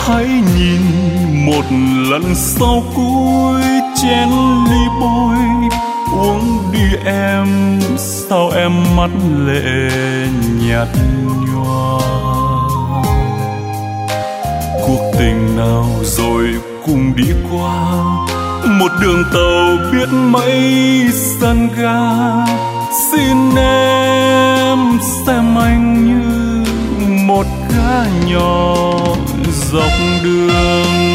Hãy nhìn một lần sau cuối chén ly bôi, uống đi em, sao em mắt lệ nhạt nhòa. Cuộc tình nào rồi cùng đi qua, một đường tàu biết mấy sân ga. Xin em xem anh như một gã nhỏ dọc đường.